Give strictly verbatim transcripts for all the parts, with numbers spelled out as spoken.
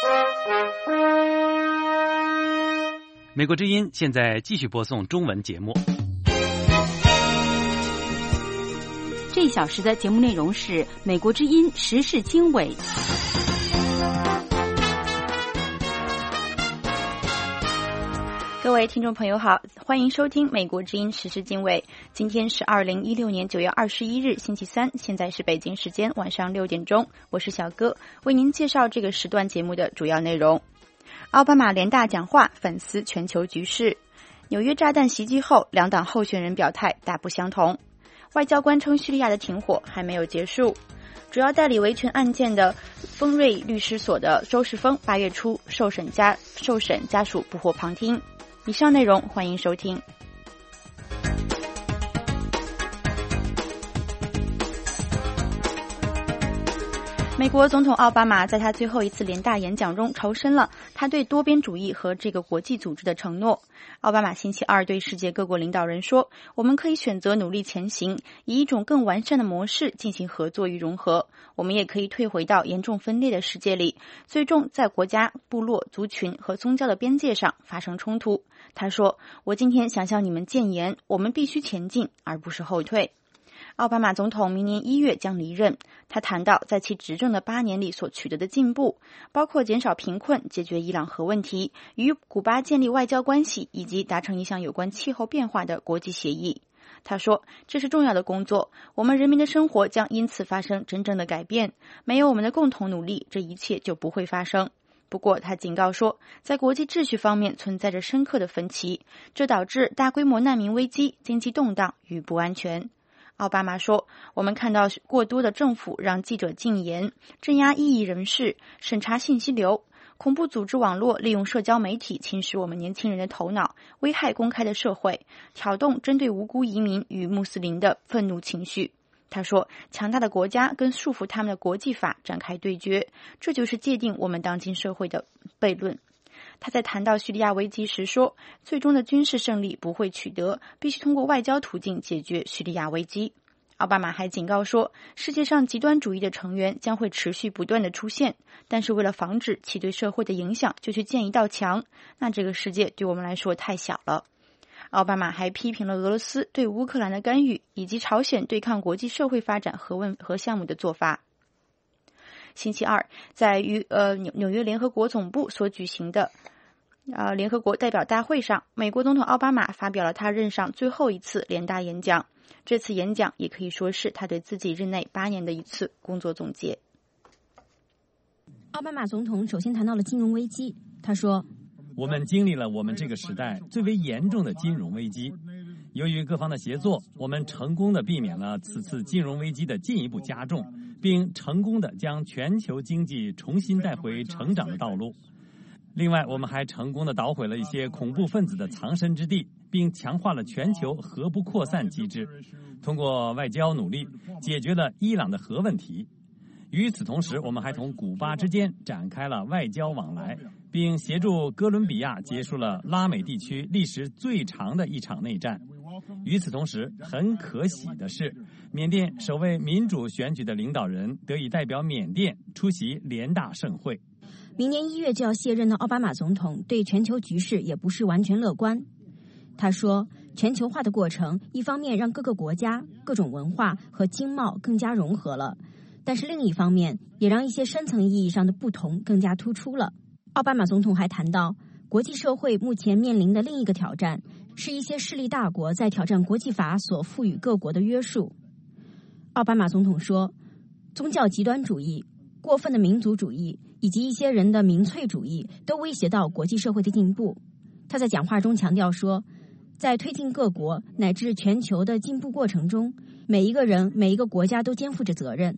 美国之音现在继续播送中文节目。 这一小时的节目内容是美国之音时事经纬。各位听众朋友好，欢迎收听美国之音时事经纬。今天是二零一六年九月二十一日星期三，现在是北京时间晚上六点钟，我是小哥，为您介绍这个时段节目的主要内容。奥巴马联大讲话反思全球局势，纽约炸弹袭击后两党候选人表态大不相同，外交官称叙利亚的停火还没有结束，主要代理维权案件的丰瑞律师所的周世峰八月初受审家受审家属不获旁听。以上内容欢迎收听。美国总统奥巴马在他最后一次联大演讲中重申了他对多边主义和这个国际组织的承诺。奥巴马星期二对世界各国领导人说，我们可以选择努力前行，以一种更完善的模式进行合作与融合，我们也可以退回到严重分裂的世界里，最终在国家、部落、族群和宗教的边界上发生冲突。他说，我今天想向你们谏言，我们必须前进而不是后退。奥巴马总统明年一月将离任，他谈到在其执政的八年里所取得的进步，包括减少贫困、解决伊朗核问题、与古巴建立外交关系，以及达成一项有关气候变化的国际协议。他说，这是重要的工作，我们人民的生活将因此发生真正的改变，没有我们的共同努力，这一切就不会发生。不过他警告说，在国际秩序方面存在着深刻的分歧，这导致大规模难民危机、经济动荡与不安全。奥巴马说，我们看到过多的政府让记者禁言，镇压异议人士，审查信息流，恐怖组织网络利用社交媒体侵蚀我们年轻人的头脑，危害公开的社会，挑动针对无辜移民与穆斯林的愤怒情绪。他说，强大的国家跟束缚他们的国际法展开对决，这就是界定我们当今社会的悖论。他在谈到叙利亚危机时说，最终的军事胜利不会取得，必须通过外交途径解决叙利亚危机。奥巴马还警告说，世界上极端主义的成员将会持续不断的出现，但是为了防止其对社会的影响，就去建一道墙，那这个世界对我们来说太小了。奥巴马还批评了俄罗斯对乌克兰的干预，以及朝鲜对抗国际社会发展核问核项目的做法。星期二，在于呃纽约联合国总部所举行的呃联合国代表大会上，美国总统奥巴马发表了他任上最后一次联大演讲。这次演讲也可以说是他对自己任内八年的一次工作总结。 奥巴马总统首先谈到了金融危机，他说， 我们经历了我们这个时代最为严重的金融危机，由于各方的协作，我们成功地避免了此次金融危机的进一步加重，并成功地将全球经济重新带回成长的道路。另外，我们还成功地捣毁了一些恐怖分子的藏身之地，并强化了全球核不扩散机制，通过外交努力解决了伊朗的核问题。与此同时，我们还同古巴之间展开了外交往来，并协助哥伦比亚结束了拉美地区历时最长的一场内战。与此同时，很可喜的是，缅甸首位民主选举的领导人得以代表缅甸出席联大盛会。 明年一月就要卸任的奥巴马总统对全球局势也不是完全乐观。他说，全球化的过程一方面让各个国家、各种文化和经贸更加融合了，但是另一方面也让一些深层意义上的不同更加突出了。奥巴马总统还谈到，国际社会目前面临的另一个挑战是一些势力大国在挑战国际法所赋予各国的约束。奥巴马总统说，宗教极端主义、过分的民族主义以及一些人的民粹主义都威胁到国际社会的进步。他在讲话中强调说，在推进各国乃至全球的进步过程中，每一个人、每一个国家都肩负着责任。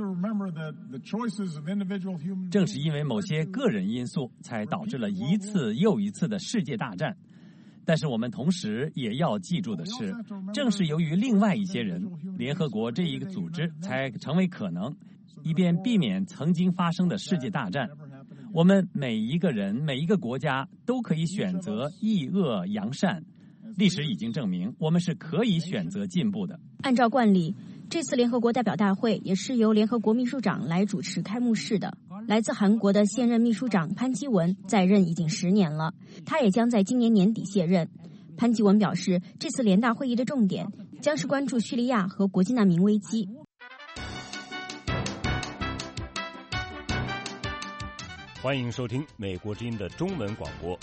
正是因为某些个人因素，才导致了一次又一次的世界大战。但是我们同时也要记住的是，正是由于另外一些人，联合国这一个组织才成为可能，以便避免曾经发生的世界大战。我们每一个人、每一个国家都可以选择抑恶扬善。历史已经证明，我们是可以选择进步的。 按照惯例，这次联合国代表大会也是由联合国秘书长来主持开幕式的。 来自韩国的现任秘书长潘基文在任已经十年了，他也将在今年年底卸任。潘基文表示，这次联大会议的重点将是关注叙利亚和国际难民危机。 欢迎收听美国之音的中文广播。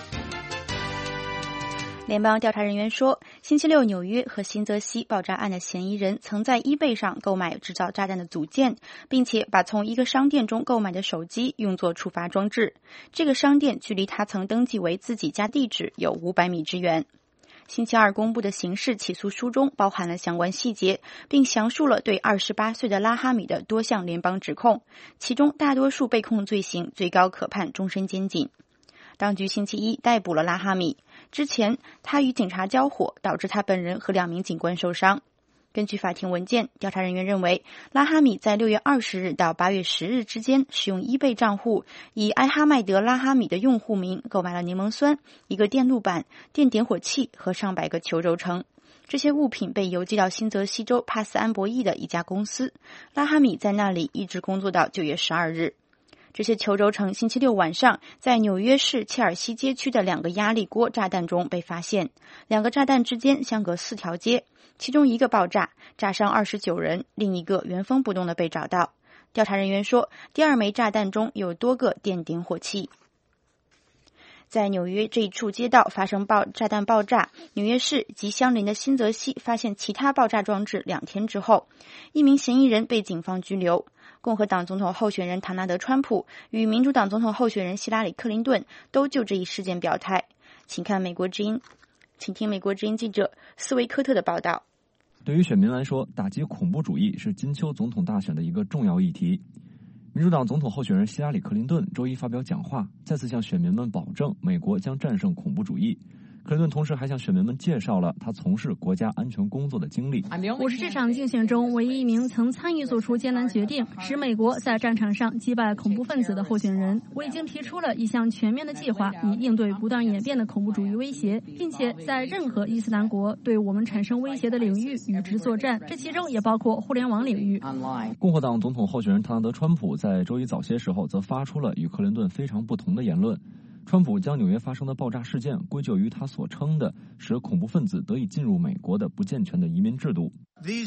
联邦调查人员说，星期六纽约和新泽西爆炸案的嫌疑人曾在 eBay 上购买制造炸弹的组件，并且把从一个商店中购买的手机用作触发装置。这个商店距离他曾登记为自己家地址有五百米之远。星期二公布的刑事起诉书中包含了相关细节，并详述了对二十八岁的拉哈米的多项联邦指控，其中大多数被控罪行最高可判终身监禁。当局星期一逮捕了拉哈米，之前他与警察交火，导致他本人和两名警官受伤。根据法庭文件，调查人员认为拉哈米在六月二十日到八月十日之间使用 eBay 账户，以艾哈迈德·拉哈米的用户名购买了柠檬酸、一个电路板、电点火器和上百个球轴承。这些物品被邮寄到新泽西州帕斯安博伊的一家公司，拉哈米在那里一直工作到九月十二日。这些球轴承星期六晚上在纽约市切尔西街区的两个压力锅炸弹中被发现，两个炸弹之间相隔四条街，其中一个爆炸，炸伤二十九人，另一个原封不动的被找到。调查人员说，第二枚炸弹中有多个电点火器。在纽约这一处街道发生爆炸弹爆炸，纽约市及相邻的新泽西发现其他爆炸装置两天之后，一名嫌疑人被警方拘留。共和党总统候选人唐纳德·川普与民主党总统候选人希拉里·克林顿都就这一事件表态。请看美国之音，请听美国之音记者斯维科特的报道。 对于选民来说，打击恐怖主义是金秋总统大选的一个重要议题。民主党总统候选人希拉里·克林顿周一发表讲话，再次向选民们保证美国将战胜恐怖主义。克林顿同时还向选民们介绍了他从事国家安全工作的经历。 我是这场竞选中唯一一名曾参与做出艰难决定，使美国在战场上击败恐怖分子的候选人。我已经提出了一项全面的计划，以应对不断演变的恐怖主义威胁，并且在任何伊斯兰国对我们产生威胁的领域与之作战，这其中也包括互联网领域。 共和党总统候选人唐纳德·川普在周一早些时候则发出了与克林顿非常不同的言论。川普将纽约发生的爆炸事件归咎于他所称的使恐怖分子得以进入美国的不健全的移民制度。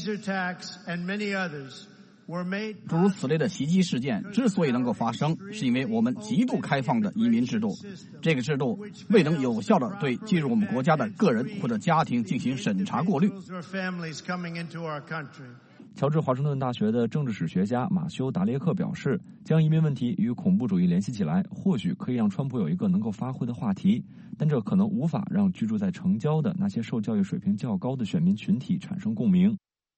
诸如此类的袭击事件之所以能够发生，是因为我们极度开放的移民制度，这个制度未能有效地对进入我们国家的个人或者家庭进行审查过滤。 乔治华盛顿大学的政治史学家马修·达列克表示，将移民问题与恐怖主义联系起来，或许可以让川普有一个能够发挥的话题，但这可能无法让居住在城郊的那些受教育水平较高的选民群体产生共鸣。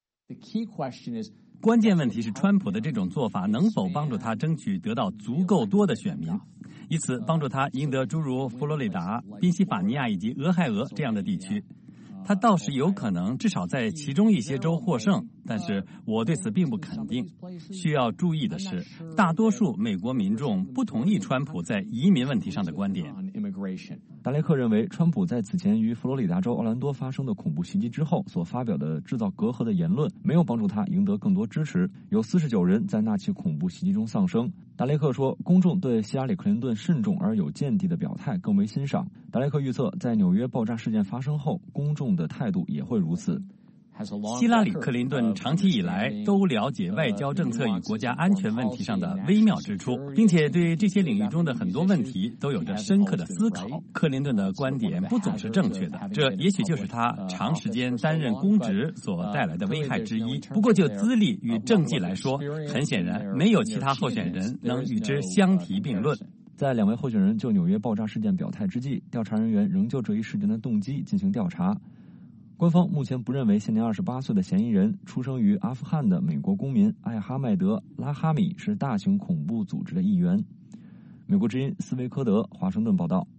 关键问题是，川普的这种做法能否帮助他争取得到足够多的选民，以此帮助他赢得诸如佛罗里达、宾夕法尼亚以及俄亥俄这样的地区。他倒是有可能至少在其中一些州获胜，但是我对此并不肯定。需要注意的是，大多数美国民众不同意川普在移民问题上的观点。 达雷克认为，川普在此前于佛罗里达州奥兰多发生的恐怖袭击之后所发表的制造隔阂的言论，没有帮助他赢得更多支持。有四十九人在那起恐怖袭击中丧生。达雷克说，公众对希拉里·克林顿慎重而有见地的表态更为欣赏。达雷克预测，在纽约爆炸事件发生后，公众的态度也会如此。 希拉里·克林顿长期以来都了解外交政策与国家安全问题上的微妙之处，并且对这些领域中的很多问题都有着深刻的思考。克林顿的观点不总是正确的，这也许就是他长时间担任公职所带来的危害之一。不过就资历与政绩来说，很显然没有其他候选人能与之相提并论。 在两位候选人就纽约爆炸事件表态之际，调查人员仍就这一事件的动机进行调查。官方目前不认为现年二十八岁的嫌疑人出生于阿富汗的美国公民艾哈迈德·拉哈米是大型恐怖组织的一员。美国之音斯维科德华盛顿报道。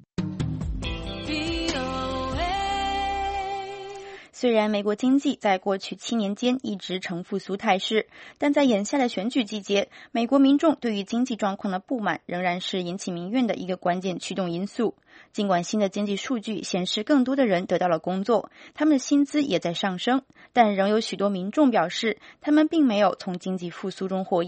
虽然美国经济在过去七年间一直呈复苏态势，但在眼下的选举季节，美国民众对于经济状况的不满仍然是引起民怨的一个关键驱动因素。尽管新的经济数据显示更多的人得到了工作，他们的薪资也在上升，但仍有许多民众表示他们并没有从经济复苏中获益。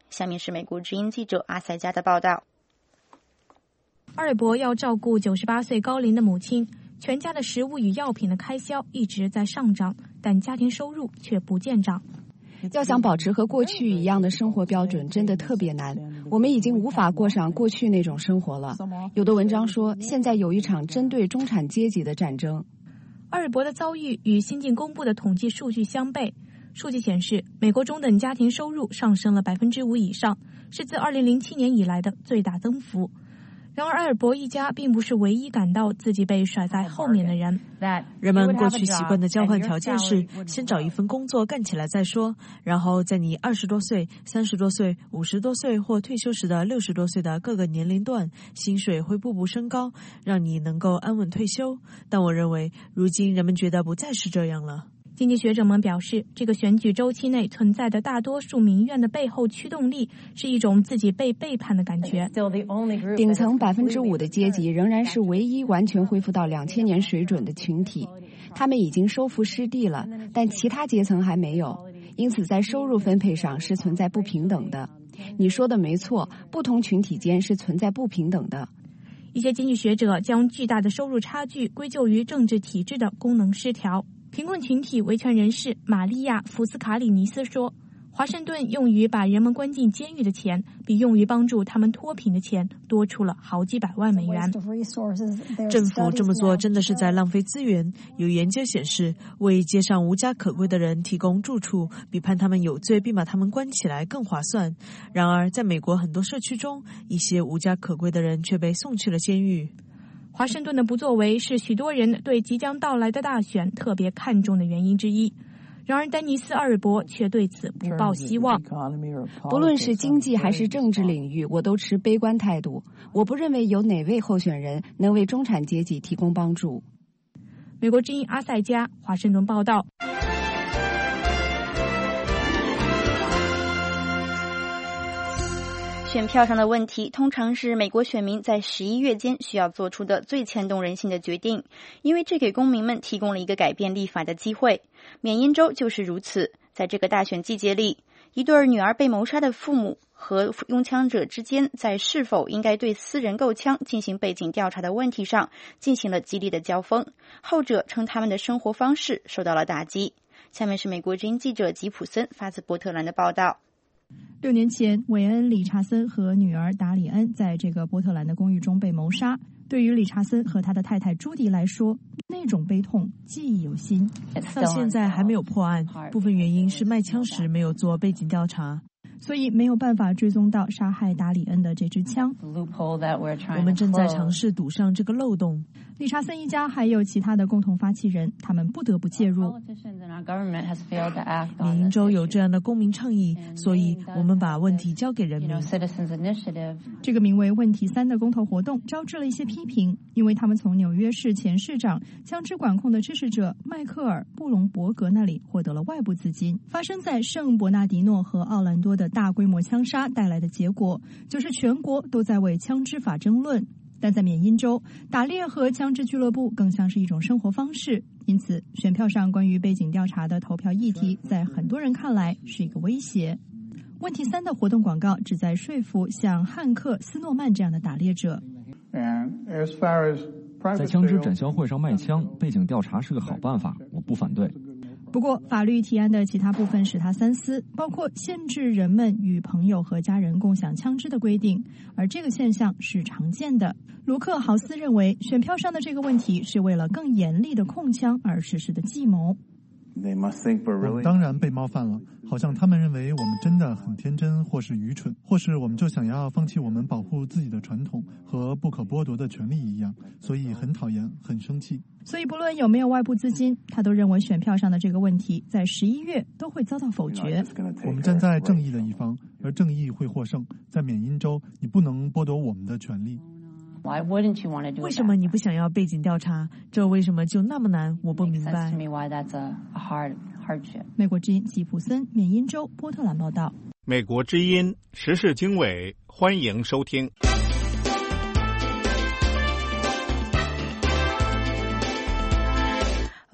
下面是美国之音记者阿塞加的报道。 阿尔伯要照顾九十八岁高龄的母亲，全家的食物与药品的开销一直在上涨，但家庭收入却不见涨。 要想保持和过去一样的生活标准真的特别难，我们已经无法过上过去那种生活了。有的文章说，现在有一场针对中产阶级的战争。 阿尔伯的遭遇与新近公布的统计数据相悖，数据显示，美国中等家庭收入上升了百分之五以上，是自二零零七年以来的最大增幅。然而，阿尔伯一家并不是唯一感到自己被甩在后面的人。 人们过去习惯的交换条件是，先找一份工作干起来再说，然后在你二十多岁、三十多岁、五十多岁或退休时的六十多岁的各个年龄段，薪水会步步升高，让你能够安稳退休。但我认为，如今人们觉得不再是这样了。 经济学者们表示，这个选举周期内存在的大多数民怨的背后驱动力是一种自己被背叛的感觉。 顶层百分之五的阶级仍然是唯一完全恢复到两千年水准的群体，他们已经收复失地了，但其他阶层还没有，因此在收入分配上是存在不平等的。你说的没错，不同群体间是存在不平等的。 一些经济学者将巨大的收入差距归咎于政治体制的功能失调。贫困群体维权人士玛利亚·福斯卡里尼斯说，华盛顿用于把人们关进监狱的钱，比用于帮助他们脱贫的钱多出了好几百万美元。 政府这么做真的是在浪费资源。有研究显示，为街上无家可归的人提供住处，比判他们有罪并把他们关起来更划算。然而，在美国很多社区中，一些无家可归的人却被送去了监狱。 华盛顿的不作为是许多人对即将到来的大选特别看重的原因之一。然而，丹尼斯·阿尔伯却对此不抱希望。 不论是经济还是政治领域，我都持悲观态度。我不认为有哪位候选人能为中产阶级提供帮助。 美国之音阿塞加，华盛顿报道。 选票上的问题通常是美国选民在十一月间需要做出的最牵动人心的决定，因为这给公民们提供了一个改变立法的机会。缅因州就是如此，在这个大选季节里，一对女儿被谋杀的父母和拥枪者之间在是否应该对私人购枪进行背景调查的问题上进行了激烈的交锋，后者称他们的生活方式受到了打击。下面是美国之音记者吉普森发自波特兰的报道。 六年前，韦恩·理查森和女儿达里恩在这个波特兰的公寓中被谋杀。对于理查森和他的太太朱迪来说，那种悲痛记忆犹新。 到现在还没有破案，部分原因是卖枪时没有做背景调查， 所以没有办法追踪到杀害达里恩的这支枪。 我们正在尝试堵上这个漏洞。 理查森一家还有其他的共同发起人，他们不得不介入。 缅因州有这样的公民倡议，所以我们把问题交给人民。 这个名为问题三的公投活动招致了一些批评，因为他们从纽约市前市长、枪支管控的支持者迈克尔·布隆伯格那里获得了外部资金。发生在圣伯纳迪诺和奥兰多的大规模枪杀带来的结果，就是全国都在为枪支法争论。但在缅因州，打猎和枪支俱乐部更像是一种生活方式，因此选票上关于背景调查的投票议题在很多人看来是一个威胁。问题三的活动广告旨在说服像汉克·斯诺曼这样的打猎者。 在枪支展销会上卖枪，背景调查是个好办法，我不反对。 不过，法律提案的其他部分使他三思，包括限制人们与朋友和家人共享枪支的规定，而这个现象是常见的。卢克豪斯认为，选票上的这个问题是为了更严厉的控枪而实施的计谋。 我当然被冒犯了，好像他们认为我们真的很天真，或是愚蠢，或是我们就想要放弃我们保护自己的传统和不可剥夺的权利一样，所以很讨厌，很生气。 所以不论有没有外部资金，他都认为选票上的这个问题在十一月都会遭到否决。 我们站在正义的一方，而正义会获胜。在缅因州，你不能剥夺我们的权利。 为什么你不想要背景调查？这为什么就那么难？我不明白。 美国之音吉普森，缅因州波特兰报道。 美国之音时事经纬，欢迎收听。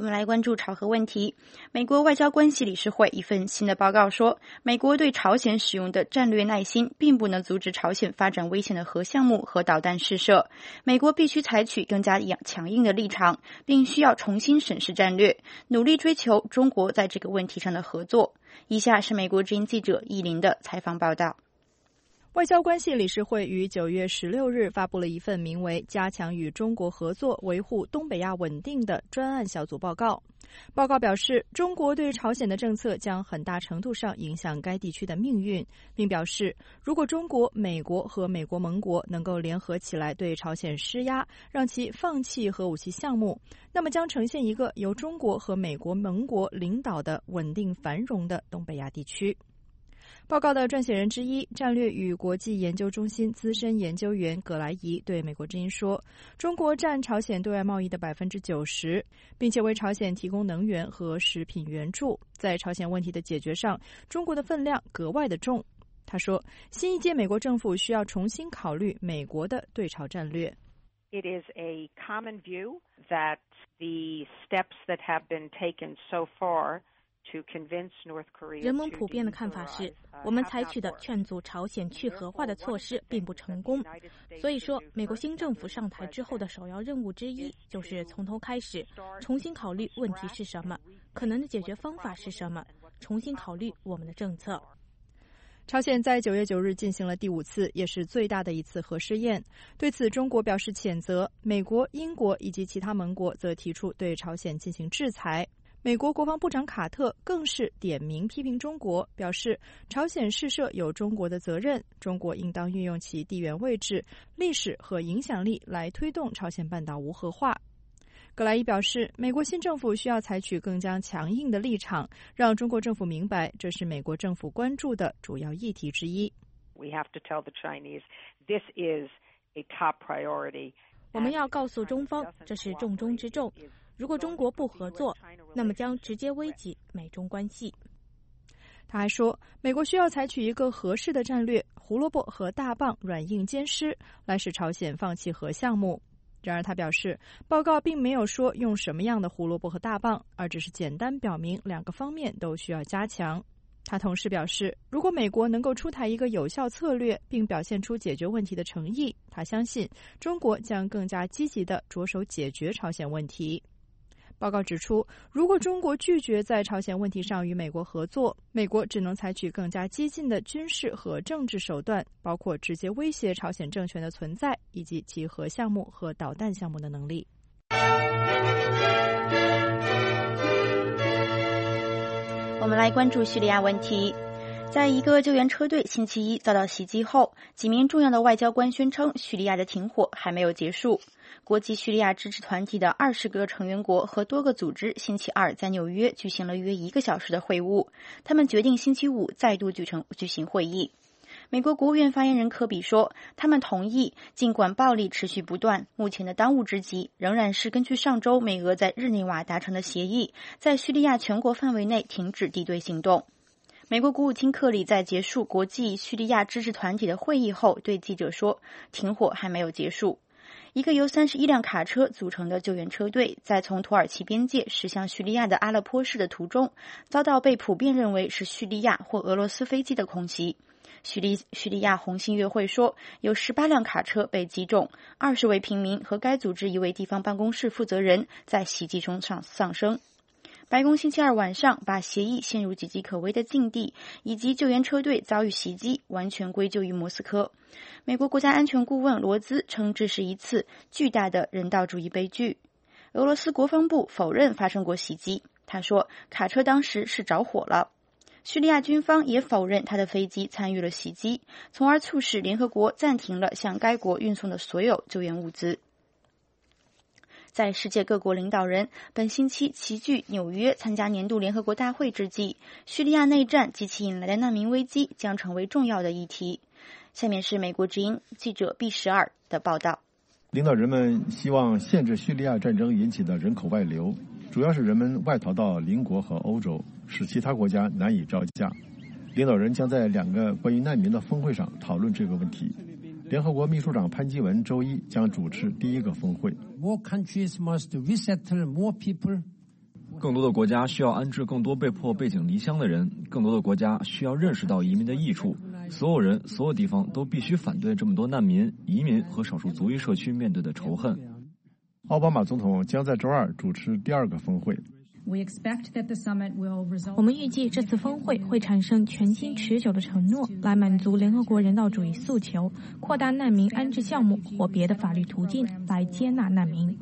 我们来关注朝核问题。美国外交关系理事会一份新的报告说，美国对朝鲜使用的战略耐心并不能阻止朝鲜发展危险的核项目和导弹试射。美国必须采取更加强硬的立场，并需要重新审视战略，努力追求中国在这个问题上的合作。以下是美国之音记者易林的采访报道。 外交关系理事会于九月十六日发布了一份名为《加强与中国合作，维护东北亚稳定》的专案小组报告。报告表示，中国对朝鲜的政策将很大程度上影响该地区的命运，并表示，如果中国、美国和美国盟国能够联合起来对朝鲜施压，让其放弃核武器项目，那么将呈现一个由中国和美国盟国领导的稳定繁荣的东北亚地区。报告的撰写人之一，战略与国际研究中心资深研究员葛莱仪对美国之音说，中国占朝鲜对外贸易的 百分之九十， 并且为朝鲜提供能源和食品援助，在朝鲜问题的解决上，中国的分量格外的重。他说，新一届美国政府需要重新考虑美国的对朝战略。 It is a common view that the steps that have been taken so far 人们普遍的看法是，我们采取的劝阻朝鲜去核化的措施并不成功。所以说，美国新政府上台之后的首要任务之一，就是从头开始，重新考虑问题是什么，可能的解决方法是什么，重新考虑我们的政策。 朝鲜在九月九日进行了第五次，也是最大的一次核试验。对此，中国表示谴责，美国、英国以及其他盟国则提出对朝鲜进行制裁。美国国防部长卡特更是点名批评中国，表示朝鲜试射有中国的责任，中国应当运用其地缘位置、历史和影响力来推动朝鲜半岛无核化。葛莱伊表示，美国新政府需要采取更加强硬的立场，让中国政府明白这是美国政府关注的主要议题之一。 We have to tell the Chinese this is a top priority. 我们要告诉中方，这是重中之重。如果中国不合作，那么将直接危及美中关系。 他还说，美国需要采取一个合适的战略，胡萝卜和大棒软硬兼施，来使朝鲜放弃核项目。然而他表示，报告并没有说用什么样的胡萝卜和大棒，而只是简单表明两个方面都需要加强。他同时表示，如果美国能够出台一个有效策略，并表现出解决问题的诚意，他相信中国将更加积极地着手解决朝鲜问题。报告指出，如果中国拒绝在朝鲜问题上与美国合作，美国只能采取更加激进的军事和政治手段，包括直接威胁朝鲜政权的存在以及其核项目和导弹项目的能力。 我们来关注叙利亚问题。在一个救援车队星期一遭到袭击后，几名重要的外交官宣称，叙利亚的停火还没有结束。国际叙利亚支持团体的二十个成员国和多个组织星期二在纽约举行了约一个小时的会晤，他们决定星期五再度举成举行会议。美国国务院发言人科比说，他们同意，尽管暴力持续不断，目前的当务之急仍然是根据上周美俄在日内瓦达成的协议，在叙利亚全国范围内停止敌对行动。美国国务卿克里在结束国际叙利亚支持团体的会议后对记者说，停火还没有结束。一个由三十一辆卡车组成的救援车队在从土耳其边界驶向叙利亚的阿勒颇市的途中，遭到被普遍认为是叙利亚或俄罗斯飞机的空袭。叙利叙利亚红新月会说，有十八辆卡车被击中，二十位平民和该组织一位地方办公室负责人在袭击中丧丧生。白宫星期二晚上把协议陷入岌岌可危的境地以及救援车队遭遇袭击完全归咎于莫斯科。美国国家安全顾问罗兹称这是一次巨大的人道主义悲剧。俄罗斯国防部否认发生过袭击，他说卡车当时是着火了。叙利亚军方也否认他的飞机参与了袭击，从而促使联合国暂停了向该国运送的所有救援物资。在世界各国领导人本星期齐聚纽约参加年度联合国大会之际，叙利亚内战及其引来的难民危机将成为重要的议题。下面是美国之音记者毕十二的报道。 领导人们希望限制叙利亚战争引起的人口外流，主要是人们外逃到邻国和欧洲，使其他国家难以招架。领导人将在两个关于难民的峰会上讨论这个问题。联合国秘书长潘基文周一将主持第一个峰会。 更多的国家需要安置更多被迫背井离乡的人，更多的国家需要认识到移民的益处。所有人、所有地方都必须反对这么多难民、移民和少数族裔社区面对的仇恨。 奥巴马总统将在周二主持第二个峰会。 我们预计这次峰会会产生全新持久的承诺，来满足联合国人道主义诉求，扩大难民安置项目或别的法律途径来接纳难民。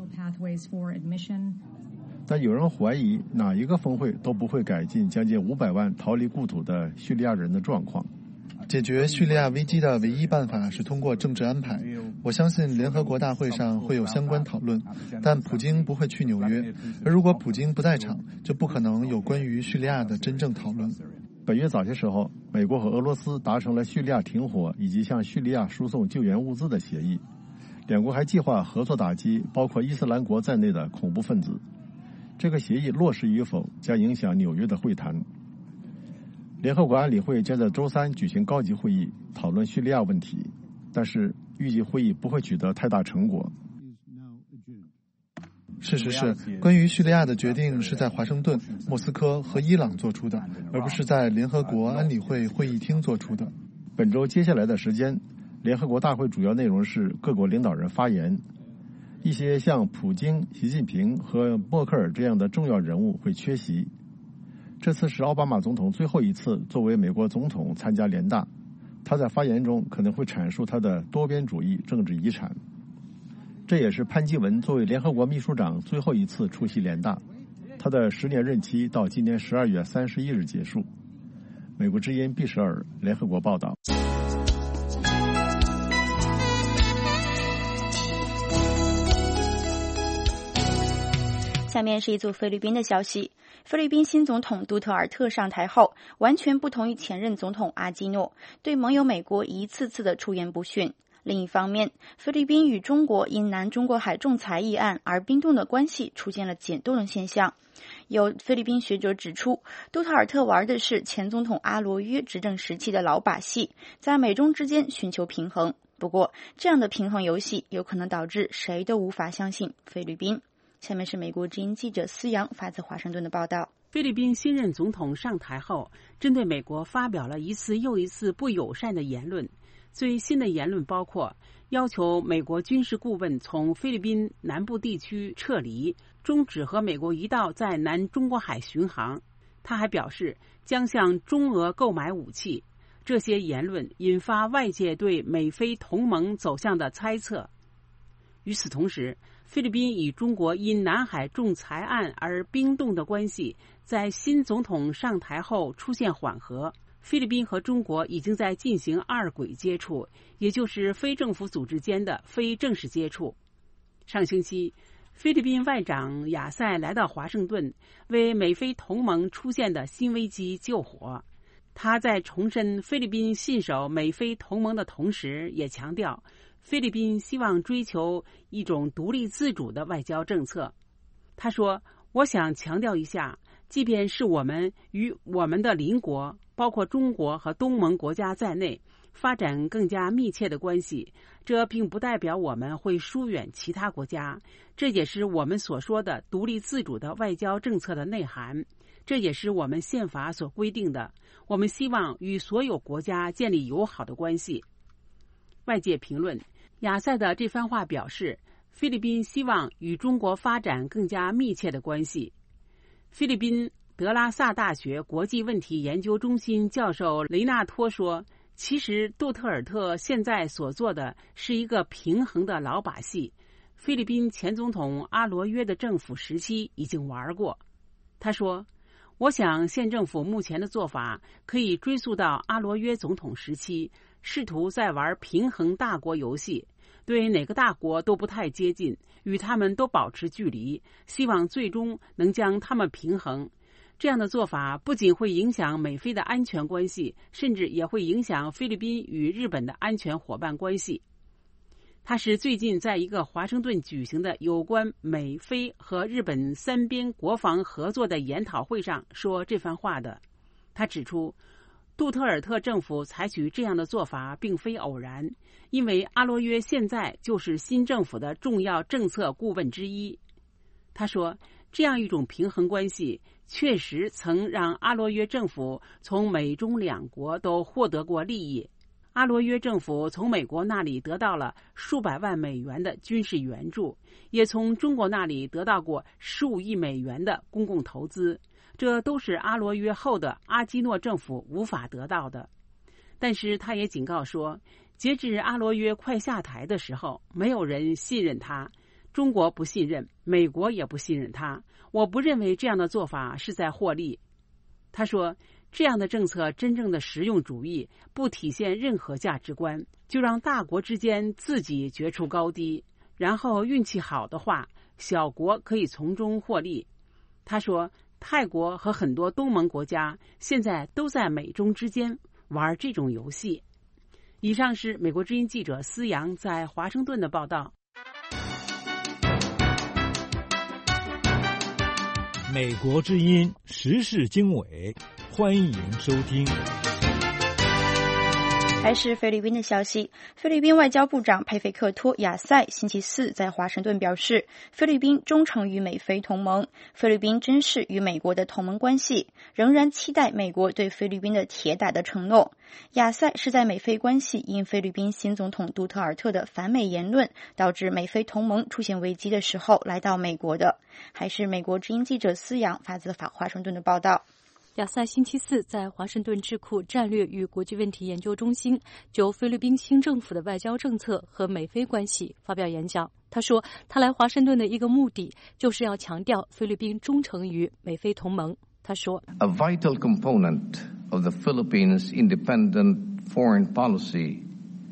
但有人怀疑，哪一个峰会都不会改进将近五百万逃离故土的叙利亚人的状况。 解决叙利亚危机的唯一办法是通过政治安排。我相信联合国大会上会有相关讨论，但普京不会去纽约，而如果普京不在场，就不可能有关于叙利亚的真正讨论。 本月早些时候，美国和俄罗斯达成了叙利亚停火以及向叙利亚输送救援物资的协议，两国还计划合作打击包括伊斯兰国在内的恐怖分子。这个协议落实与否将影响纽约的会谈。联合国安理会将在周三举行高级会议，讨论叙利亚问题，但是预计会议不会取得太大成果。 事实是，关于叙利亚的决定是在华盛顿、莫斯科和伊朗做出的，而不是在联合国安理会会议厅做出的。 本周接下来的时间，联合国大会主要内容是各国领导人发言，一些像普京、习近平和默克尔这样的重要人物会缺席。这次是奥巴马总统最后一次作为美国总统参加联大，他在发言中可能会阐述他的多边主义政治遗产。这也是潘基文作为联合国秘书长最后一次出席联大，他的十年任期到今年十二月三十一日结束。美国之音毕舍尔联合国报道。 下面是一组菲律宾的消息。菲律宾新总统杜特尔特上台后，完全不同于前任总统阿基诺，对盟友美国一次次的出言不逊。另一方面，菲律宾与中国因南中国海仲裁议案而冰冻的关系出现了减冻的现象。有菲律宾学者指出，杜特尔特玩的是前总统阿罗约执政时期的老把戏，在美中之间寻求平衡。不过，这样的平衡游戏有可能导致谁都无法相信菲律宾。下面是美国之音记者思阳发自华盛顿的报道。 菲律宾新任总统上台后，针对美国发表了一次又一次不友善的言论。最新的言论包括要求美国军事顾问从菲律宾南部地区撤离，终止和美国一道在南中国海巡航。他还表示将向中俄购买武器。这些言论引发外界对美菲同盟走向的猜测。与此同时，菲律宾与中国因南海仲裁案而冰冻的关系，在新总统上台后出现缓和。菲律宾和中国已经在进行二轨接触，也就是非政府组织间的非正式接触。上星期，菲律宾外长亚塞来到华盛顿，为美菲同盟出现的新危机救火。他在重申菲律宾信守美菲同盟的同时，也强调菲律宾希望追求一种独立自主的外交政策。他说，我想强调一下，即便是我们与我们的邻国，包括中国和东盟国家在内，发展更加密切的关系，这并不代表我们会疏远其他国家。这也是我们所说的独立自主的外交政策的内涵，这也是我们宪法所规定的。我们希望与所有国家建立友好的关系。外界评论，亚塞的这番话表示，菲律宾希望与中国发展更加密切的关系。菲律宾德拉萨大学国际问题研究中心教授雷纳托说，其实杜特尔特现在所做的是一个平衡的老把戏，菲律宾前总统阿罗约的政府时期已经玩过。他说，我想现政府目前的做法可以追溯到阿罗约总统时期，试图在玩平衡大国游戏，对哪个大国都不太接近，与他们都保持距离，希望最终能将他们平衡。这样的做法不仅会影响美菲的安全关系，甚至也会影响菲律宾与日本的安全伙伴关系。他是最近在一个华盛顿举行的有关美菲和日本三边国防合作的研讨会上说这番话的。他指出，杜特尔特政府采取这样的做法并非偶然，因为阿罗约现在就是新政府的重要政策顾问之一。他说， 这样一种平衡关系确实曾让阿罗约政府从美中两国都获得过利益。阿罗约政府从美国那里得到了数百万美元的军事援助，也从中国那里得到过十五亿美元的公共投资，这都是阿罗约后的阿基诺政府无法得到的。但是他也警告说，截至阿罗约快下台的时候，没有人信任他，中国不信任，美国也不信任他。我不认为这样的做法是在获利。他说，这样的政策真正的实用主义，不体现任何价值观，就让大国之间自己决出高低，然后运气好的话，小国可以从中获利。他说，泰国和很多东盟国家现在都在美中之间玩这种游戏。以上是美国之音记者思阳在华盛顿的报道。 美国之音时事经纬，欢迎收听。 还是菲律宾的消息，菲律宾外交部长佩菲克托亚塞星期四在华盛顿表示，菲律宾忠诚于美菲同盟，菲律宾珍视与美国的同盟关系，仍然期待美国对菲律宾的铁打的承诺。亚塞是在美菲关系因菲律宾新总统杜特尔特的反美言论导致美菲同盟出现危机的时候来到美国的。还是美国之音记者思阳发自华盛顿的报道。 亚塞星期四在华盛顿智库战略与国际问题研究中心就菲律宾新政府的外交政策和美菲关系发表演讲。他说，他来华盛顿的一个目的就是要强调菲律宾忠诚于美菲同盟。他说 A vital component of the Philippines' independent foreign policy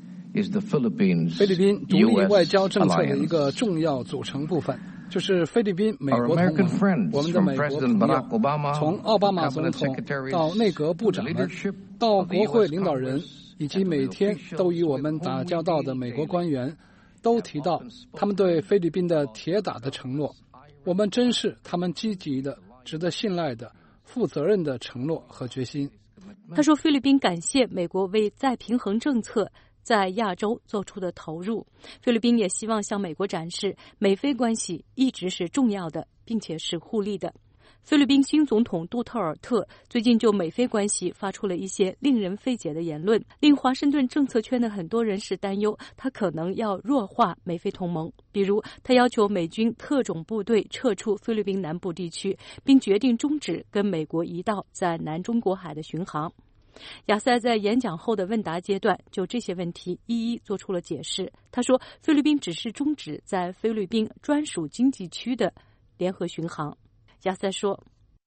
is the Philippines 菲律宾独立外交政策的一个重要组成部分就是菲律宾美国同盟。我们的美国朋友，从奥巴马总统到内阁部长们，到国会领导人，以及每天都与我们打交道的美国官员，都提到他们对菲律宾的铁打的承诺。我们珍视他们积极的、值得信赖的、负责任的承诺和决心。 他说，菲律宾感谢美国为再平衡政策在亚洲做出的投入，菲律宾也希望向美国展示美菲关系一直是重要的，并且是互利的。菲律宾新总统杜特尔特最近就美菲关系发出了一些令人费解的言论，令华盛顿政策圈的很多人士担忧他可能要弱化美菲同盟。比如，他要求美军特种部队撤出菲律宾南部地区，并决定终止跟美国一道在南中国海的巡航。亚塞在演讲后的问答阶段就这些问题一一做出了解释。他说，菲律宾只是终止在菲律宾专属经济区的联合巡航。亚塞说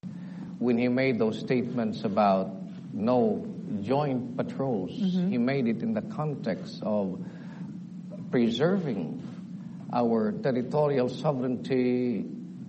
When he made those statements about no joint patrols, he made it in the context of preserving our territorial sovereignty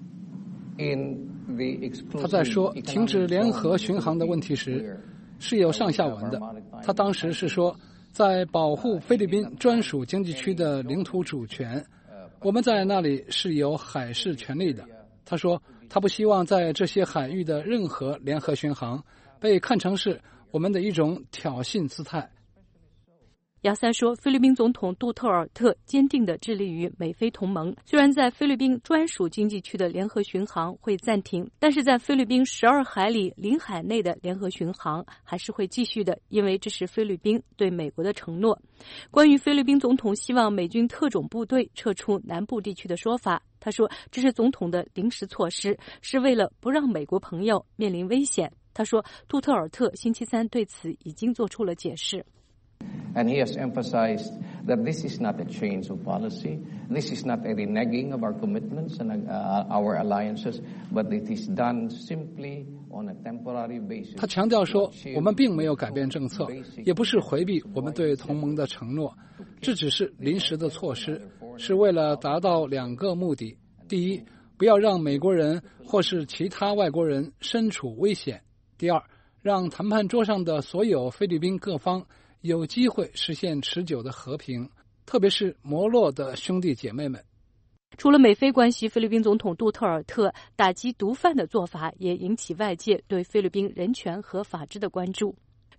in the exclusive 他在说停止联合巡航的问题时是有上下文的。他当时是说，在保护菲律宾专属经济区的领土主权，我们在那里是有海事权利的。他说，他不希望在这些海域的任何联合巡航被看成是我们的一种挑衅姿态。 亚塞说，菲律宾总统杜特尔特坚定地致力于美菲同盟，虽然在菲律宾专属经济区的联合巡航会暂停，但是在菲律宾十二海里领海内的联合巡航还是会继续的，因为这是菲律宾对美国的承诺。关于菲律宾总统希望美军特种部队撤出南部地区的说法，他说这是总统的临时措施，是为了不让美国朋友面临危险。他说，杜特尔特星期三对此已经做出了解释。 And he has emphasized that this is not a change of policy, this is not a reneging of our commitments and uh, our alliances, but it is done simply on a temporary basis. 他强调说，我们并没有改变政策，也不是回避我们对同盟的承诺，这只是临时的措施，是为了达到两个目的：第一，不要让美国人或是其他外国人身处危险；第二，让谈判桌上的所有菲律宾各方有机会实现持久的和平，特别是摩洛的兄弟姐妹们。 除了美菲关系，菲律宾总统杜特尔特打击毒贩的做法也引起外界对菲律宾人权和法治的关注。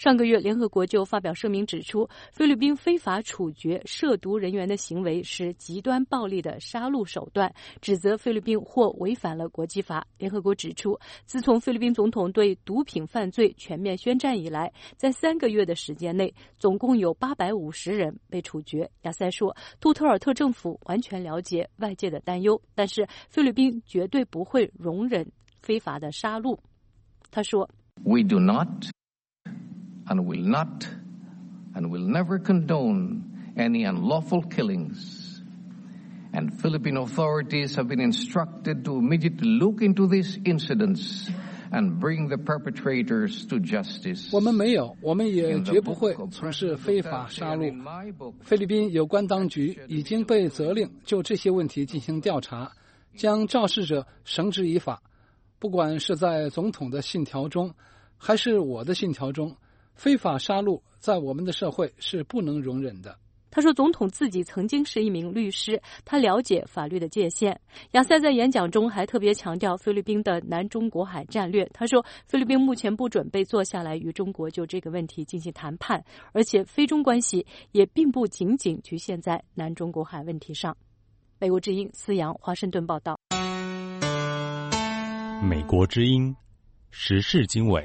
上个月，联合国就发表声明指出，菲律宾非法处决涉毒人员的行为是极端暴力的杀戮手段，指责菲律宾或违反了国际法。联合国指出，自从菲律宾总统对毒品犯罪全面宣战以来，在三个月的时间内，总共有八百五十人被处决。亚塞说，杜特尔特政府完全了解外界的担忧，但是菲律宾绝对不会容忍非法的杀戮。他说 ：“We do not and will not and will never condone any unlawful killings. And Philippine authorities have been instructed to immediately look into these incidents and bring the perpetrators to justice.” 我们没有，我们也绝不会从事非法杀戮。菲律宾有关当局已经被责令就这些问题进行调查，将肇事者绳之以法。不管是在总统的信条中，还是我的信条中，非法杀戮在我们的社会是不能容忍的。 他说，总统自己曾经是一名律师，他了解法律的界限。亚塞在演讲中还特别强调菲律宾的南中国海战略。他说，菲律宾目前不准备坐下来与中国就这个问题进行谈判，而且菲中关系也并不仅仅局限在南中国海问题上。美国之音思阳华盛顿报道。 美国之音时事经纬。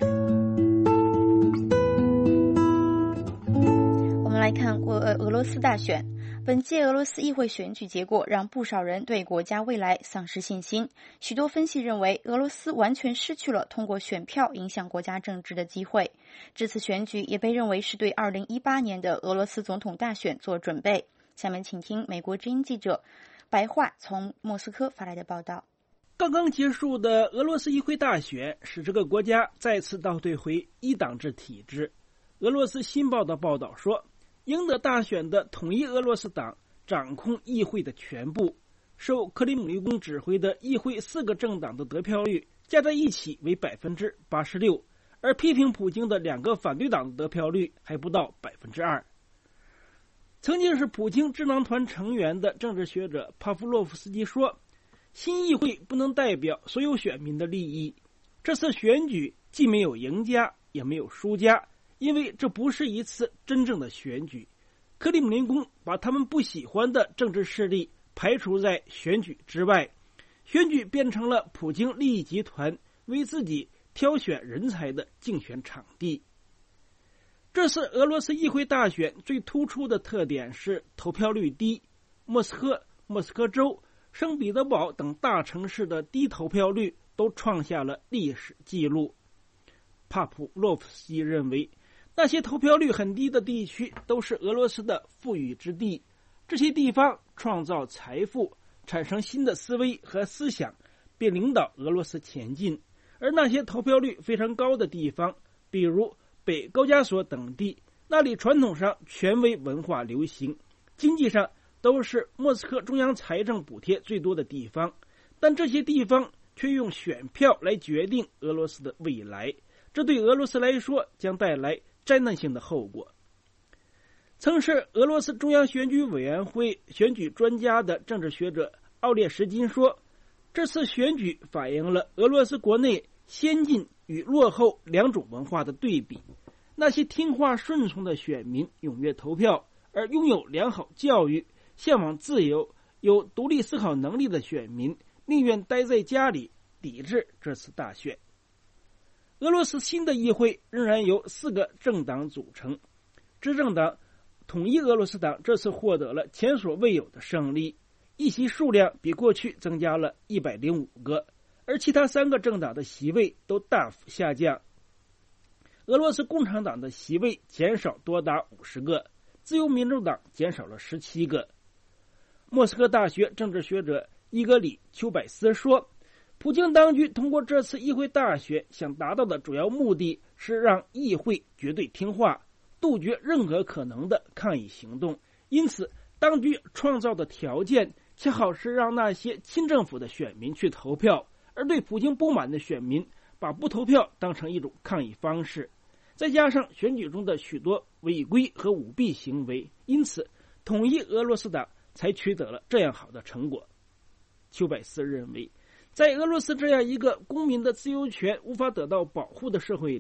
我们来看过呃俄罗斯大选。本届俄罗斯议会选举结果让不少人对国家未来丧失信心。许多分析认为，俄罗斯完全失去了通过选票影响国家政治的机会。这次选举也被认为是对二零一八年的俄罗斯总统大选做准备。下面请听美国之音记者白桦从莫斯科发来的报道。 刚刚结束的俄罗斯议会大选使这个国家再次倒退回一党制体制。俄罗斯新报的报道说，赢得大选的统一俄罗斯党掌控议会的全部，受克里姆林宫指挥的议会四个政党的得票率加在一起为百分之八十六，而批评普京的两个反对党的得票率还不到百分之二。曾经是普京智囊团成员的政治学者帕夫洛夫斯基说，新议会不能代表所有选民的利益。这次选举既没有赢家，也没有输家，因为这不是一次真正的选举。克里姆林宫把他们不喜欢的政治势力排除在选举之外，选举变成了普京利益集团为自己挑选人才的竞选场地。这次俄罗斯议会大选最突出的特点是投票率低，莫斯科、莫斯科州、圣彼得堡等大城市的低投票率都创下了历史记录。帕普洛夫斯基认为，那些投票率很低的地区都是俄罗斯的富裕之地，这些地方创造财富，产生新的思维和思想，并领导俄罗斯前进。而那些投票率非常高的地方，比如北高加索等地，那里传统上权威文化流行，经济上都是莫斯科中央财政补贴最多的地方，但这些地方却用选票来决定俄罗斯的未来，这对俄罗斯来说将带来灾难性的后果。曾是俄罗斯中央选举委员会选举专家的政治学者奥列什金说，这次选举反映了俄罗斯国内先进与落后两种文化的对比。那些听话顺从的选民踊跃投票，而拥有良好教育、向往自由、有独立思考能力的选民宁愿待在家里抵制这次大选。俄罗斯新的议会仍然由四个政党组成，执政党统一俄罗斯党这次获得了前所未有的胜利，议席数量比过去增加了一百零五个，而其他三个政党的席位都大幅下降。俄罗斯共产党的席位减少多达五十个，自由民主党减少了十七个。莫斯科大学政治学者伊格里·丘百斯说，普京当局通过这次议会大选想达到的主要目的是让议会绝对听话，杜绝任何可能的抗议行动。因此，当局创造的条件恰好是让那些亲政府的选民去投票，而对普京不满的选民把不投票当成一种抗议方式。再加上选举中的许多违规和舞弊行为，因此统一俄罗斯党才取得了这样好的成果。丘百斯认为，在俄罗斯这样一个公民的自由权无法得到保护的社会里，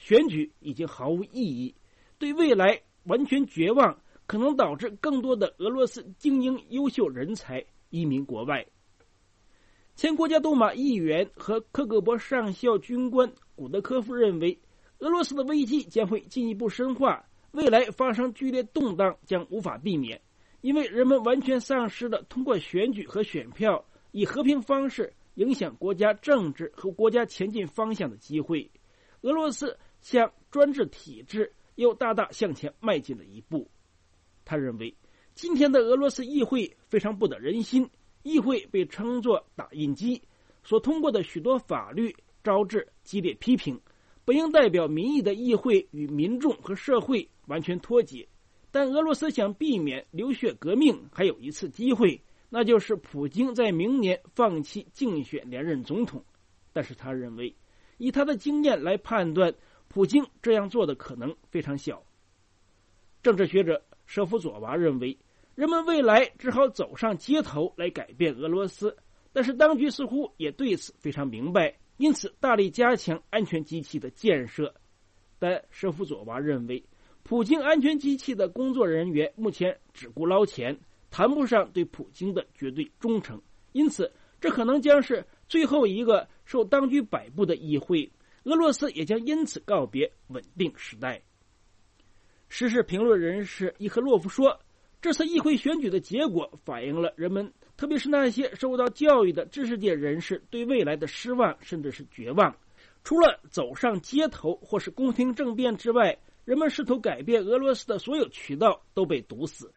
选举已经毫无意义，对未来完全绝望，可能导致更多的俄罗斯精英优秀人才移民国外。前国家杜马议员和克格勃上校军官古德科夫认为，俄罗斯的危机将会进一步深化，未来发生剧烈动荡将无法避免，因为人们完全丧失了通过选举和选票以和平方式影响国家政治和国家前进方向的机会。俄罗斯向专制体制又大大向前迈进了一步。他认为，今天的俄罗斯议会非常不得人心，议会被称作打印机，所通过的许多法律招致激烈批评。本应代表民意的议会与民众和社会完全脱节，但俄罗斯想避免流血革命还有一次机会，那就是普京在明年放弃竞选连任总统。但是他认为，以他的经验来判断，普京这样做的可能非常小。政治学者舍夫佐娃认为，人们未来只好走上街头来改变俄罗斯，但是当局似乎也对此非常明白，因此大力加强安全机器的建设。但舍夫佐娃认为，普京安全机器的工作人员目前只顾捞钱，谈不上对普京的绝对忠诚，因此这可能将是最后一个受当局摆布的议会，俄罗斯也将因此告别稳定时代。时事评论人士伊赫洛夫说，这次议会选举的结果反映了人们，特别是那些受到教育的知识界人士对未来的失望甚至是绝望。除了走上街头或是宫廷政变之外，人们试图改变俄罗斯的所有渠道都被堵死。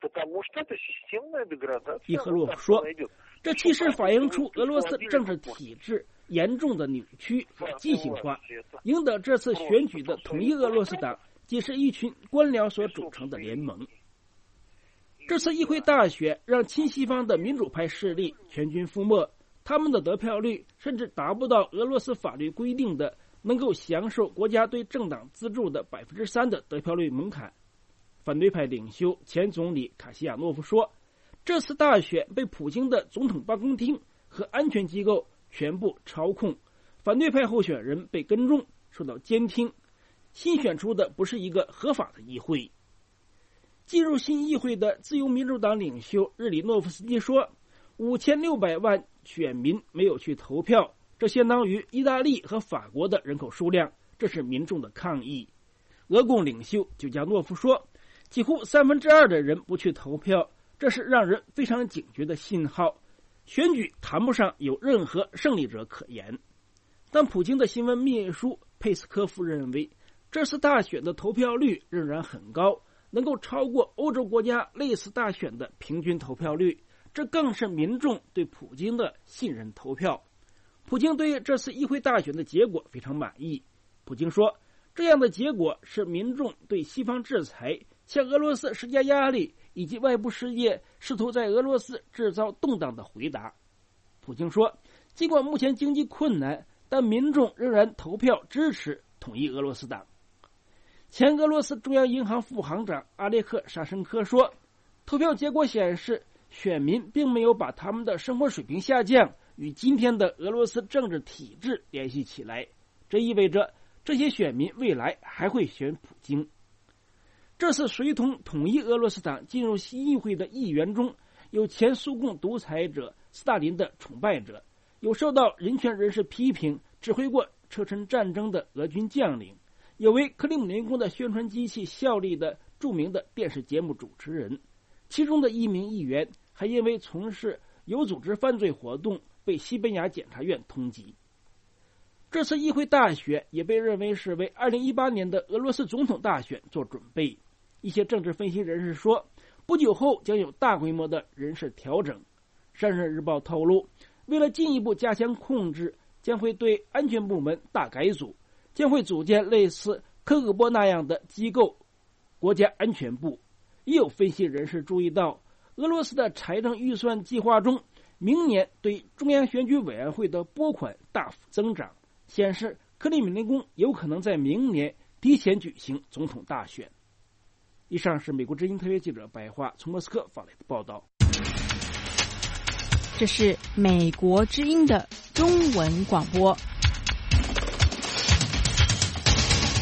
伊赫洛夫说，这其实反映出俄罗斯政治体制严重的扭曲和畸形化。赢得这次选举的统一俄罗斯党即是一群官僚所组成的联盟。这次议会大选让亲西方的民主派势力全军覆没，他们的得票率甚至达不到俄罗斯法律规定的能够享受国家对政党资助的百分之三的得票率门槛。反对派领袖前总理卡西亚诺夫说，这次大选被普京的总统办公厅和安全机构全部操控，反对派候选人被跟踪，受到监听，新选出的不是一个合法的议会。进入新议会的自由民主党领袖日里诺夫斯基说，五千六百万选民没有去投票，这相当于意大利和法国的人口数量，这是民众的抗议。俄共领袖久加诺夫说，几乎三分之二的人不去投票，这是让人非常警觉的信号。选举谈不上有任何胜利者可言。但普京的新闻秘书佩斯科夫认为，这次大选的投票率仍然很高，能够超过欧洲国家类似大选的平均投票率，这更是民众对普京的信任投票。普京对这次议会大选的结果非常满意。普京说，这样的结果是民众对西方制裁、向俄罗斯施加压力以及外部世界试图在俄罗斯制造动荡的回答。普京说，尽管目前经济困难，但民众仍然投票支持统一俄罗斯党。前俄罗斯中央银行副行长阿列克沙申科说，投票结果显示，选民并没有把他们的生活水平下降与今天的俄罗斯政治体制联系起来，这意味着这些选民未来还会选普京。这次随同统一俄罗斯党进入新议会的议员中，有前苏共独裁者斯大林的崇拜者，有受到人权人士批评指挥过车臣战争的俄军将领，有为克里姆林宫的宣传机器效力的著名的电视节目主持人，其中的一名议员还因为从事有组织犯罪活动被西班牙检察院通缉。这次议会大选也被认为是为二零一八年的俄罗斯总统大选做准备。一些政治分析人士说，不久后将有大规模的人事调整。山水日报透露，为了进一步加强控制，将会对安全部门大改组，将会组建类似科格勃那样的机构，国家安全部。也有分析人士注意到，俄罗斯的财政预算计划中，明年对中央选举委员会的拨款大幅增长，显示克里姆林宫有可能在明年提前举行总统大选。以上是美国之音特约记者白桦从莫斯科发来的报道。 这是美国之音的中文广播。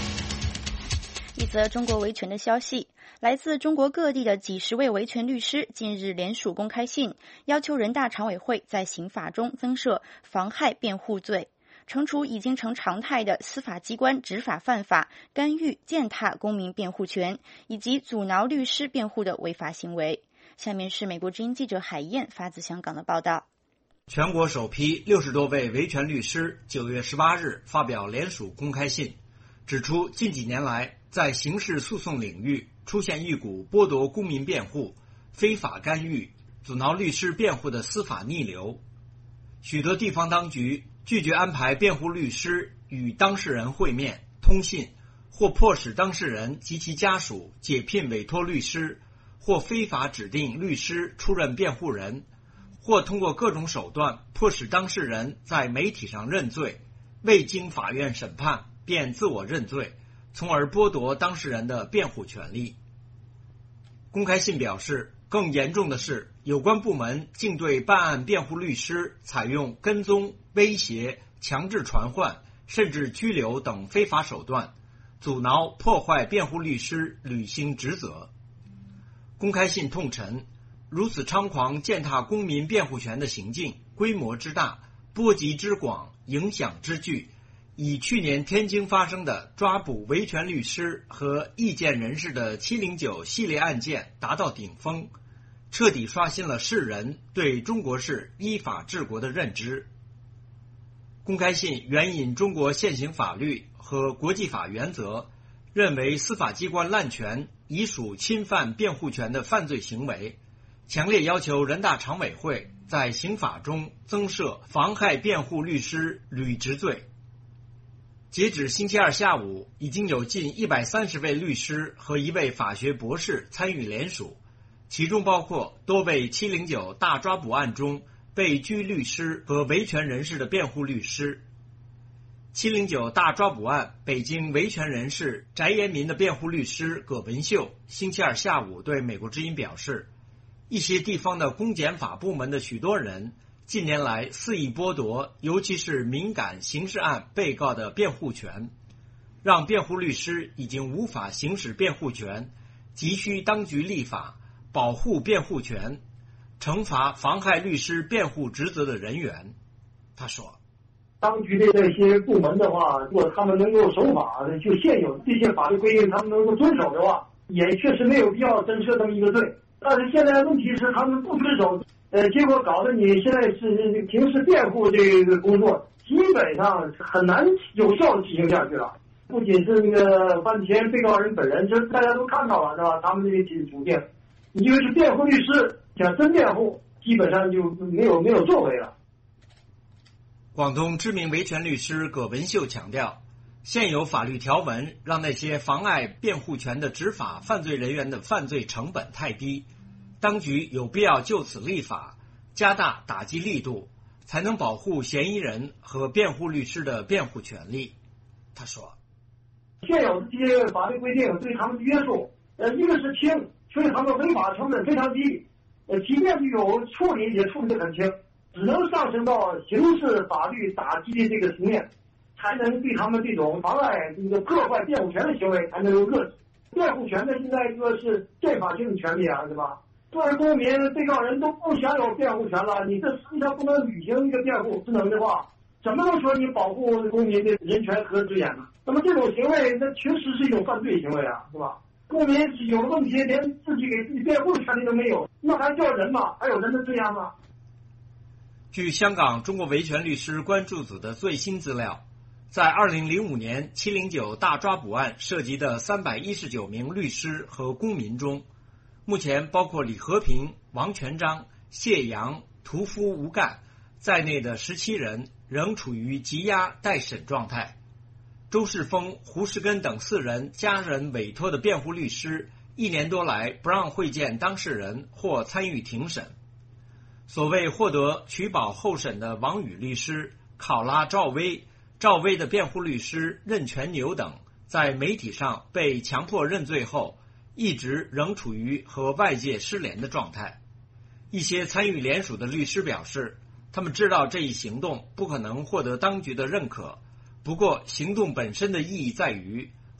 一则中国维权的消息，来自中国各地的几十位维权律师近日联署公开信，要求人大常委会在刑法中增设妨害辩护罪，惩处已经成常态的司法机关执法犯法、干预、践踏公民辩护权以及阻挠律师辩护的违法行为。下面是美国之音记者海燕发自香港的报道。 全国首批六十多位维权律师九月十八日发表联署公开信，指出近几年来在刑事诉讼领域出现一股剥夺公民辩护、非法干预、阻挠律师辩护的司法逆流。许多地方当局拒绝安排辩护律师与当事人会面、通信，或迫使当事人及其家属解聘委托律师，或非法指定律师出任辩护人，或通过各种手段迫使当事人在媒体上认罪，未经法院审判便自我认罪，从而剥夺当事人的辩护权利。公开信表示，更严重的是，有关部门竟对办案辩护律师采用跟踪、威胁、强制传唤，甚至拘留等非法手段，阻挠、破坏辩护律师履行职责。公开信痛陈，如此猖狂践踏公民辩护权的行径，规模之大，波及之广，影响之巨，以去年天津发生的抓捕维权律师和意见人士的七零九系列案件达到顶峰，彻底刷新了世人对中国式依法治国的认知。公开信援引中国现行法律和国际法原则，认为司法机关滥权已属侵犯辩护权的犯罪行为，强烈要求人大常委会在刑法中增设妨害辩护律师履职罪。截止星期二下午，已经有近一百三十位律师和一位法学博士参与联署，其中包括多位七零九大抓捕案中被拘律师和维权人士的辩护律师。七零九大抓捕案北京维权人士翟延民的辩护律师葛文秀星期二下午对美国之音表示，一些地方的公检法部门的许多人近年来肆意剥夺尤其是敏感刑事案被告的辩护权，让辩护律师已经无法行使辩护权，急需当局立法保护辩护权，惩罚妨害律师辩护职责的人员。他说， 当局的这些部门的话，如果他们能够守法，就现有这些法律规定他们能够遵守的话，也确实没有必要增设这么一个罪。但是现在问题是他们不遵守，呃，结果搞得你现在是平时辩护这个工作基本上很难有效的进行下去了。不仅是那个范田被告人本人，这大家都看到了，是吧？他们这个处境，一个是辩护律师想真辩护，基本上就没有没有作为了。 广东知名维权律师葛文秀强调，现有法律条文让那些妨碍辩护权的执法犯罪人员的犯罪成本太低，当局有必要就此立法，加大打击力度，才能保护嫌疑人和辩护律师的辩护权利。他说， 现有的这些法律规定对他们的约束，呃，一个是轻，所以他们违法成本非常低，呃，即便是有处理也处理得很轻，只能上升到刑事法律打击的这个层面，才能对他们这种妨碍这个破坏辩护权的行为才能够遏制。辩护权呢，现在说是宪法性的权利啊，是吧？作为公民，被告人都不享有辩护权了，你这实际上不能履行一个辩护职能的话，怎么能说你保护公民的人权和尊严呢？那么这种行为，那确实是一种犯罪行为啊，是吧？公民有了问题，连自己给自己辩护的权利都没有，那还叫人吗？还有人的尊严吗？ 据香港中国维权律师关注组的最新资料，在二零零五年七零九大抓捕案涉及的三百一十九名律师和公民中，目前包括李和平、王全璋、谢阳、屠夫吴干在内的十七人仍处于羁押待审状态。周世峰、胡世根等四人家人委托的辩护律师一年多来不让会见当事人或参与庭审。所谓获得取保候审的王宇律师、考拉赵薇、赵薇的辩护律师任全牛等，在媒体上被强迫认罪后，一直仍处于和外界失联的状态。一些参与联署的律师表示，他们知道这一行动不可能获得当局的认可，不过行动本身的意义在于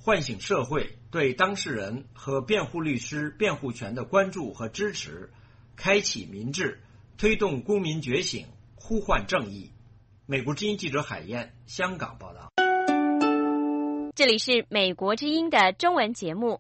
唤醒社会对当事人和辩护律师辩护权的关注和支持，开启民智，推动公民觉醒，呼唤正义。美国之音记者海燕，香港报道。 这里是美国之音的中文节目。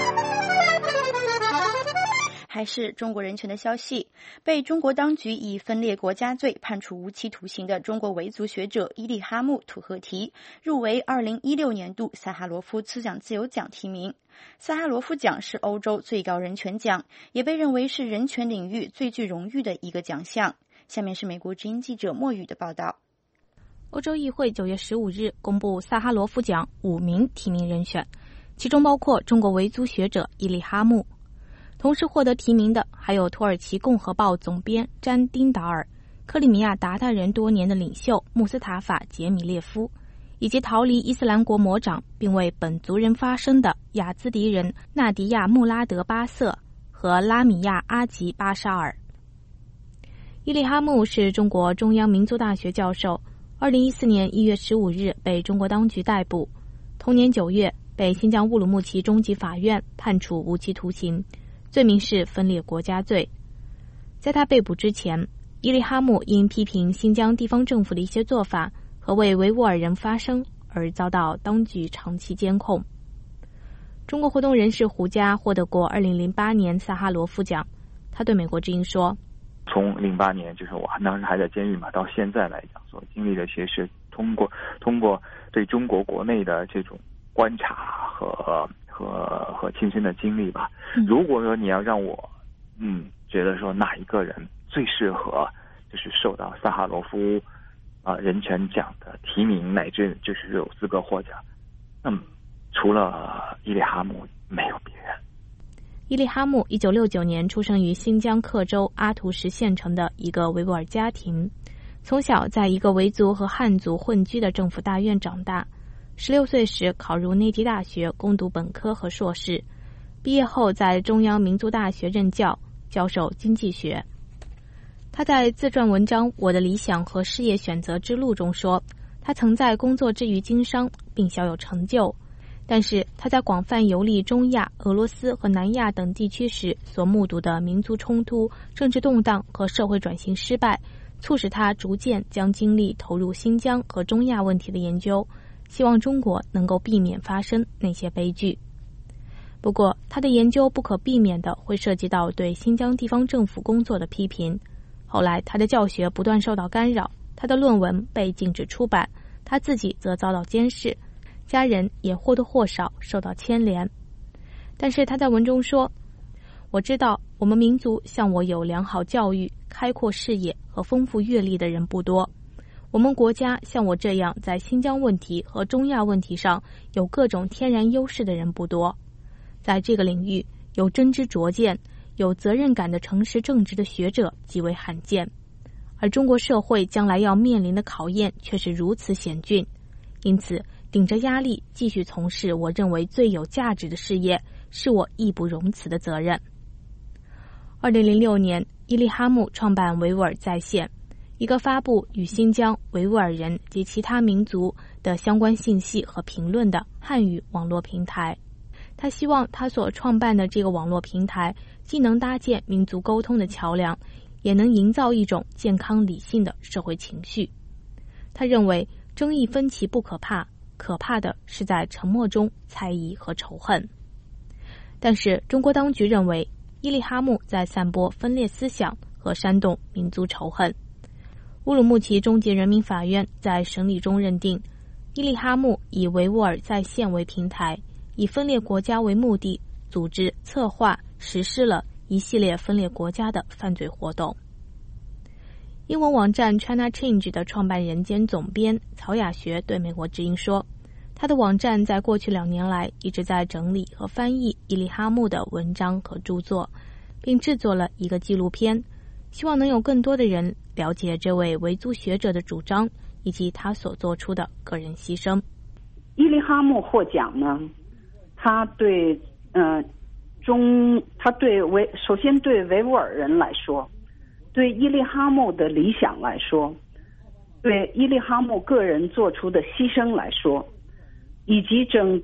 还是中国人权的消息，被中国当局以分裂国家罪判处无期徒刑的中国维族学者伊利哈木·土赫提入围二零一六年度萨哈罗夫思想自由奖提名。萨哈罗夫奖是欧洲最高人权奖，也被认为是人权领域最具荣誉的一个奖项。下面是美国之音记者莫宇的报道。 欧洲议会九月十五日公布萨哈罗夫奖五名提名人选，其中包括中国维族学者伊利哈木。同时获得提名的还有土耳其共和报总编詹丁达尔、克里米亚鞑靼人多年的领袖穆斯塔法杰米列夫，以及逃离伊斯兰国魔掌并为本族人发声的雅兹迪人纳迪亚穆拉德巴瑟和拉米亚阿吉巴沙尔。伊利哈木是中国中央民族大学教授，二零一四年一月十五日被中国当局逮捕，同年九月被新疆乌鲁木齐中级法院判处无期徒刑，罪名是分裂国家罪。在他被捕之前，伊利哈木因批评新疆地方政府的一些做法和为维吾尔人发声而遭到当局长期监控。中国活动人士胡佳获得过二零零八年萨哈罗夫奖，他对美国之音说， 从零八年就是我当时还在监狱嘛，到现在来讲所经历的些是通过通过对中国国内的这种观察和和和亲身的经历吧。如果说你要让我嗯觉得说哪一个人最适合就是受到萨哈罗夫啊、呃、人权奖的提名，乃至就是有资格获奖，那么除了伊利哈木没有别人。 伊利哈木一九六九年出生于新疆克州阿图什县城的一个维吾尔家庭，从小在一个维族和汉族混居的政府大院长大。十六岁时考入内地大学攻读本科和硕士，毕业后在中央民族大学任教，教授经济学。他在自传文章《我的理想和事业选择之路》中说，他曾在工作之余经商并小有成就，但是他在广泛游历中亚、俄罗斯和南亚等地区时所目睹的民族冲突、政治动荡和社会转型失败，促使他逐渐将精力投入新疆和中亚问题的研究，希望中国能够避免发生那些悲剧。不过他的研究不可避免地会涉及到对新疆地方政府工作的批评，后来他的教学不断受到干扰，他的论文被禁止出版，他自己则遭到监视，家人也或多或少受到牵连。但是他在文中说，我知道我们民族像我有良好教育、开阔视野和丰富阅历的人不多，我们国家像我这样在新疆问题和中亚问题上有各种天然优势的人不多，在这个领域有真知灼见、有责任感的诚实正直的学者极为罕见，而中国社会将来要面临的考验却是如此险峻，因此顶着压力继续从事我认为最有价值的事业，是我义不容辞的责任。二零零六年，伊利哈木创办维吾尔在线，一个发布与新疆、维吾尔人及其他民族的相关信息和评论的汉语网络平台。他希望他所创办的这个网络平台既能搭建民族沟通的桥梁，也能营造一种健康理性的社会情绪。他认为争议分歧不可怕，可怕的是在沉默中猜疑和仇恨。但是中国当局认为伊利哈木在散播分裂思想和煽动民族仇恨。乌鲁木齐中级人民法院在审理中认定，伊利哈木以维吾尔在线为平台，以分裂国家为目的，组织、策划、实施了一系列分裂国家的犯罪活动。英文网站 China Change 的创办人兼总编曹雅学对美国之音说，他的网站在过去两年来一直在整理和翻译伊利哈木的文章和著作，并制作了一个纪录片，希望能有更多的人了解这位维族学者的主张以及他所做出的个人牺牲。 伊利哈木获奖呢，他对呃中他对维首先对维吾尔人来说，对伊利哈木的理想来说，对伊利哈木个人做出的牺牲来说，以及整个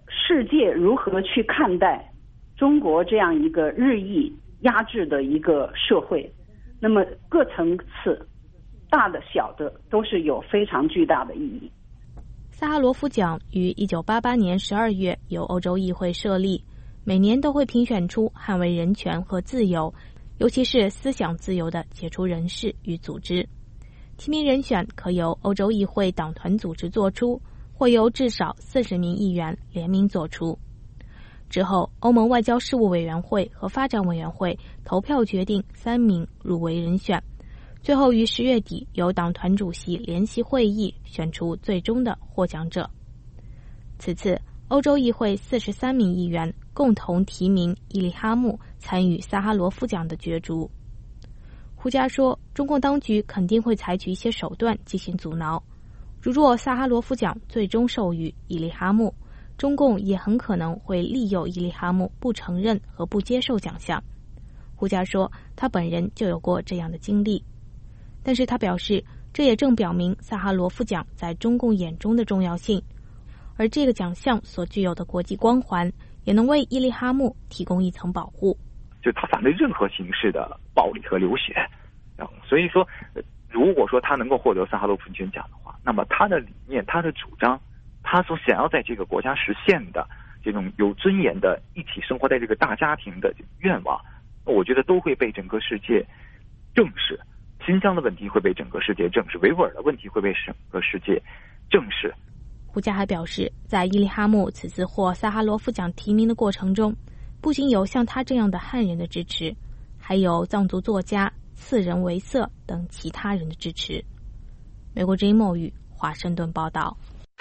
世界如何去看待中国这样一个日益压制的一个社会，那么各层次大的小的都是有非常巨大的意义。 萨哈罗夫奖于一九八八年十二月由欧洲议会设立，每年都会评选出捍卫人权和自由，尤其是思想自由的杰出人士与组织。提名人选可由欧洲议会党团组织做出，或由至少四十名议员联名做出。之后，欧盟外交事务委员会和发展委员会投票决定三名入围人选，最后于十月底由党团主席联席会议选出最终的获奖者。此次，欧洲议会四十三名议员共同提名伊利哈木参与萨哈罗夫奖的角逐。胡佳说，中共当局肯定会采取一些手段进行阻挠。如若萨哈罗夫奖最终授予伊利哈木，中共也很可能会利诱伊利哈木不承认和不接受奖项。胡佳说，他本人就有过这样的经历，但是他表示，这也正表明萨哈罗夫奖在中共眼中的重要性，而这个奖项所具有的国际光环，也能为伊利哈木提供一层保护。 就他反对任何形式的暴力和流血，所以说，如果说他能够获得萨哈罗夫奖的话，那么他的理念、他的主张，他所想要在这个国家实现的这种有尊严的一起生活在这个大家庭的愿望，我觉得都会被整个世界正视。新疆的问题会被整个世界正视，维吾尔的问题会被整个世界正视。 胡佳还表示，在伊利哈木此次获萨哈罗夫奖提名的过程中，不仅有像他这样的汉人的支持，还有藏族作家次仁维瑟等其他人的支持。美国之音孟语华盛顿报道。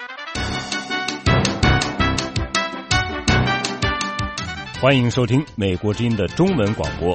欢迎收听美国之音的中文广播。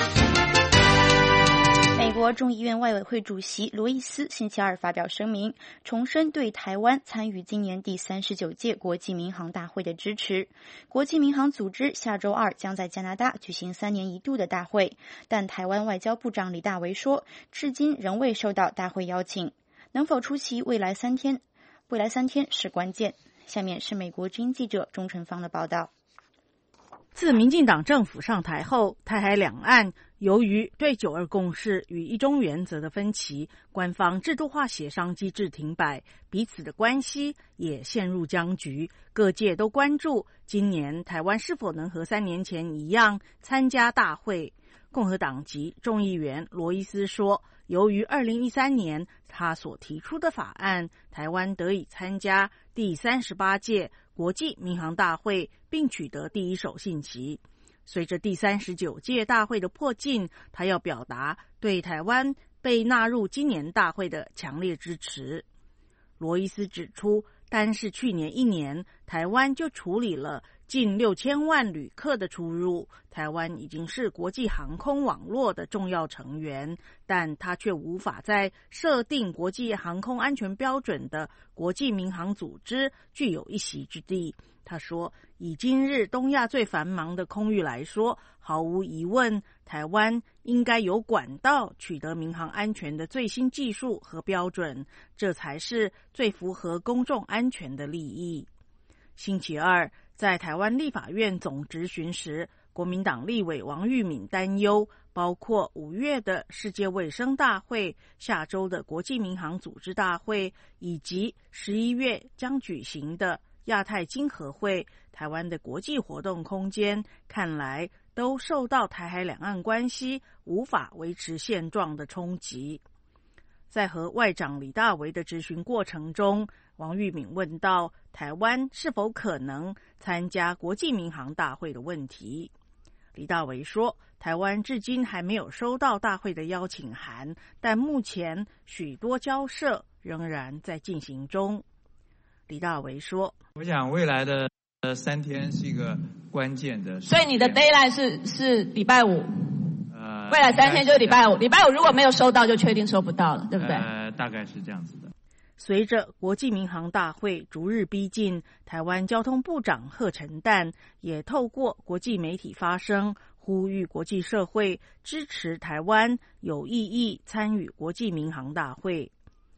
美国众议院外委会主席罗伊斯星期二发表声明，重申对台湾参与今年第三十九届国际民航大会的支持。国际民航组织下周二将在加拿大举行三年一度的大会，但台湾外交部长李大为说，至今仍未收到大会邀请，能否出席未来三天，未来三天是关键。下面是美国之音记者钟晨芳的报道。 自民进党政府上台后，台海两岸由于对九二共识与一中原则的分歧，官方制度化协商机制停摆，彼此的关系也陷入僵局。各界都关注今年台湾是否能和三年前一样参加大会。共和党籍众议员罗伊斯说，由于二零一三年他所提出的法案，台湾得以参加第三十八届国际民航大会，并取得第一手信息。随着第三十九届大会的迫近，他要表达对台湾被纳入今年大会的强烈支持。罗伊斯指出，单是去年一年，台湾就处理了近六千万旅客的出入，台湾已经是国际航空网络的重要成员，但他却无法在设定国际航空安全标准的国际民航组织具有一席之地。他说，以今日东亚最繁忙的空域来说，毫无疑问，台湾应该有管道取得民航安全的最新技术和标准，这才是最符合公众安全的利益。星期二，在台湾立法院总质询时，国民党立委王玉敏担忧，包括五月的世界卫生大会、下周的国际民航组织大会，以及十一月将举行的亚太经合会，台湾的国际活动空间看来都受到台海两岸关系无法维持现状的冲击。在和外长李大为的质询过程中，王玉敏问到台湾是否可能参加国际民航大会的问题。李大为说，台湾至今还没有收到大会的邀请函，但目前许多交涉仍然在进行中。李大为说， 我想未来的呃三天是一个关键的， 所以你的 deadline 是是礼拜五，呃，未来三天就是礼拜五，礼拜五如果没有收到，就确定收不到了，对不对？ 呃，大概是这样子的。 随着国际民航大会逐日逼近，台湾交通部长贺陈旦也透过国际媒体发声，呼吁国际社会支持台湾有意义参与国际民航大会。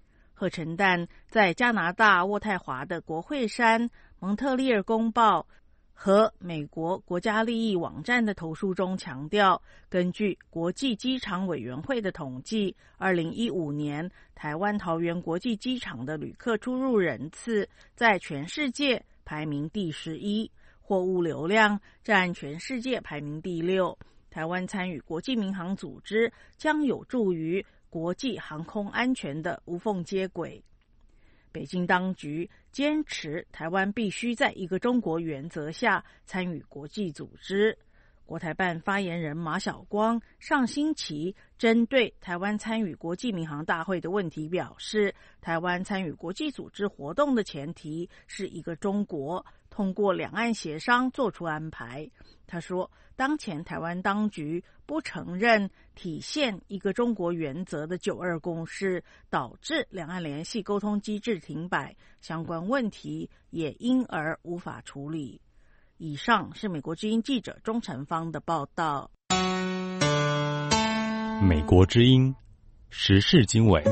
贺晨旦在加拿大渥太华的国会山、蒙特利尔公报和美国国家利益网站的投诉中强调，根据国际机场委员会的统计，二零一五年台湾桃园国际机场的旅客出入人次在全世界排名第十一，货物流量占全世界排名第六。台湾参与国际民航组织将有助于国际航空安全的无缝接轨。北京当局坚持台湾必须在一个中国原则下参与国际组织。国台办发言人马晓光上星期针对台湾参与国际民航大会的问题表示，台湾参与国际组织活动的前提是一个中国，通过两岸协商做出安排。他说，当前台湾当局不承认体现一个中国原则的九二共识，导致两岸联系沟通机制停摆，相关问题也因而无法处理。以上是美国之音记者钟成芳的报道。 美国之音时事经纬。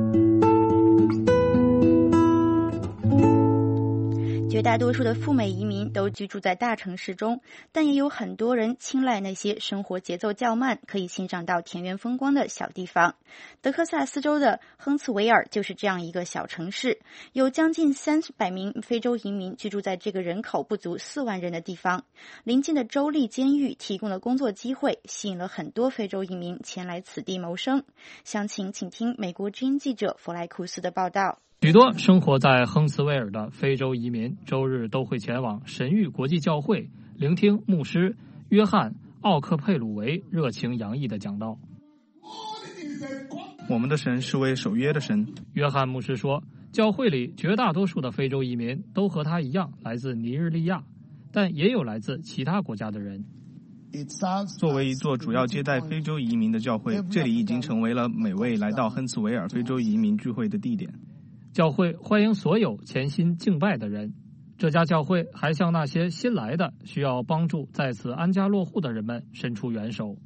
绝大多数的赴美移民都居住在大城市中，但也有很多人青睐那些生活节奏较慢，可以欣赏到田园风光的小地方。德克萨斯州的亨茨维尔就是这样一个小城市，有将近三百名非洲移民居住在这个人口不足四万人的地方。邻近的州立监狱提供了工作机会，吸引了很多非洲移民前来此地谋生。详情请听美国之音记者弗莱库斯的报道。 许多生活在亨茨维尔的非洲移民周日都会前往神谕国际教会，聆听牧师约翰·奥克佩鲁维热情洋溢的讲道。 我们的神是位守约的神， 约翰牧师说，教会里绝大多数的非洲移民都和他一样来自尼日利亚，但也有来自其他国家的人。 作为一座主要接待非洲移民的教会，这里已经成为了每位来到亨茨维尔非洲移民聚会的地点。 教会欢迎所有潜心敬拜的人。这家教会还向那些新来的需要帮助在此安家落户的人们伸出援手。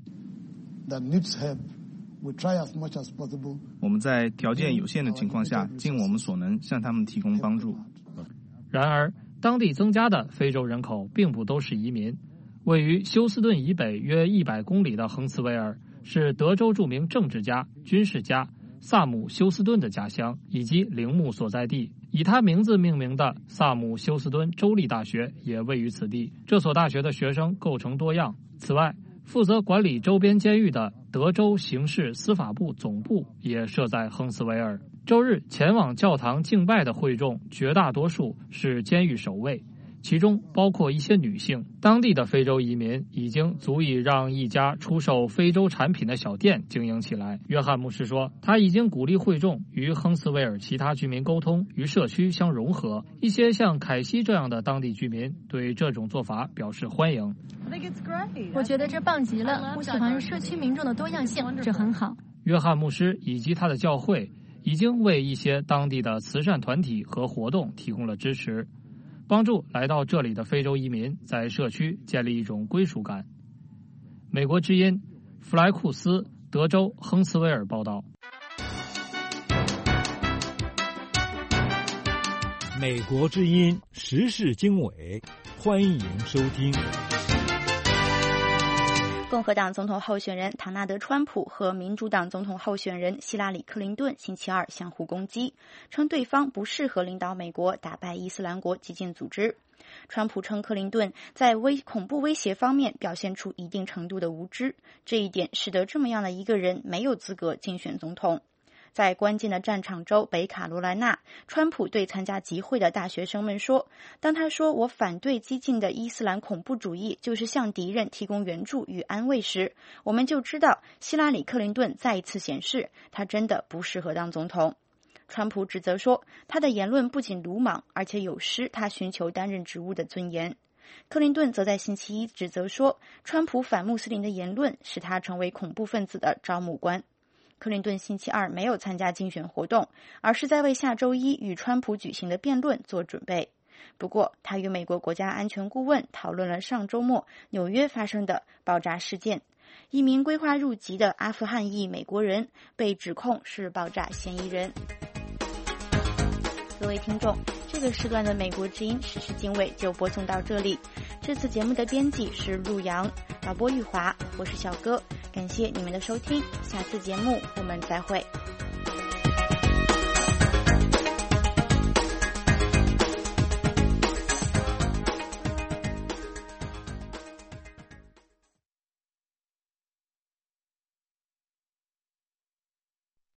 我们在条件有限的情况下，尽我们所能向他们提供帮助。 然而，当地增加的非洲人口并不都是移民。位于休斯顿以北约一百公里的亨茨维尔是德州著名政治家、军事家萨姆·休斯顿的家乡以及陵墓所在地，以他名字命名的萨姆·休斯顿州立大学也位于此地。这所大学的学生构成多样。此外，负责管理周边监狱的德州刑事司法部总部也设在亨茨维尔。周日前往教堂敬拜的会众绝大多数是监狱守卫，其中包括一些女性。当地的非洲移民已经足以让一家出售非洲产品的小店经营起来。约翰牧师说，他已经鼓励会众与亨茨维尔其他居民沟通，与社区相融合。一些像凯西这样的当地居民对这种做法表示欢迎。 我觉得这棒极了，我喜欢社区民众的多样性，这很好。 约翰牧师以及他的教会已经为一些当地的慈善团体和活动提供了支持，帮助来到这里的非洲移民在社区建立一种归属感。美国之音弗莱库斯，德州亨茨维尔报道。 美国之音时事经纬，欢迎收听。 共和党总统候选人唐纳德·川普和民主党总统候选人希拉里·克林顿星期二相互攻击，称对方不适合领导美国打败伊斯兰国激进组织。川普称克林顿在威恐怖威胁方面表现出一定程度的无知，这一点使得这么样的一个人没有资格竞选总统。在关键的战场州北卡罗来纳，川普对参加集会的大学生们说，当他说我反对激进的伊斯兰恐怖主义就是向敌人提供援助与安慰时，我们就知道希拉里·克林顿再一次显示他真的不适合当总统。川普指责说，他的言论不仅鲁莽，而且有失他寻求担任职务的尊严。克林顿则在星期一指责说，川普反穆斯林的言论使他成为恐怖分子的招募官。克林顿星期二没有参加竞选活动，而是在为下周一与川普举行的辩论做准备。不过，他与美国国家安全顾问讨论了上周末纽约发生的爆炸事件。一名规划入籍的阿富汗裔美国人被指控是爆炸嫌疑人。 各位听众，这个时段的美国之音时事经纬就播送到这里。这次节目的编辑是陆阳，导播玉华，我是小哥，感谢你们的收听，下次节目我们再会。